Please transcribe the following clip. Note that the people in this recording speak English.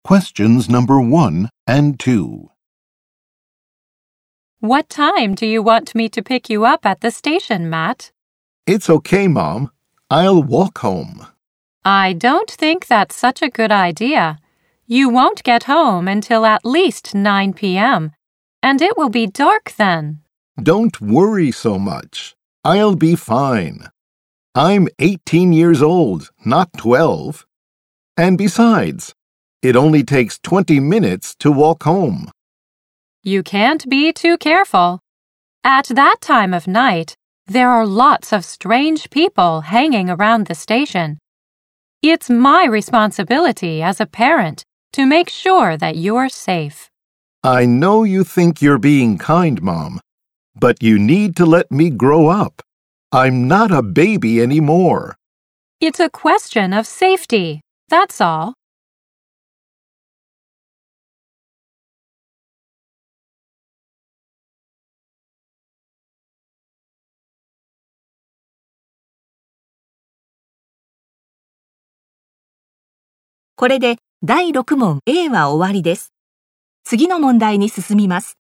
Questions number 1 and 2. What time do you want me to pick you up at the station, Matt? It's okay, Mom. I'll walk home. I don't think that's such a good idea. You won't get home until at least 9 p.m., and it will be dark then. Don't worry so much. I'll be fine. I'm 18 years old, not 12. And besides, it only takes 20 minutes to walk home. You can't be too careful. At that time of night, there are lots of strange people hanging around the station. It's my responsibility as a parent to make sure that you're safe. I know you think you're being kind, Mom, but you need to let me grow up. I'm not a baby anymore. It's a question of safety, that's all. これで第6問 A は終わりです。次の問題に進みます。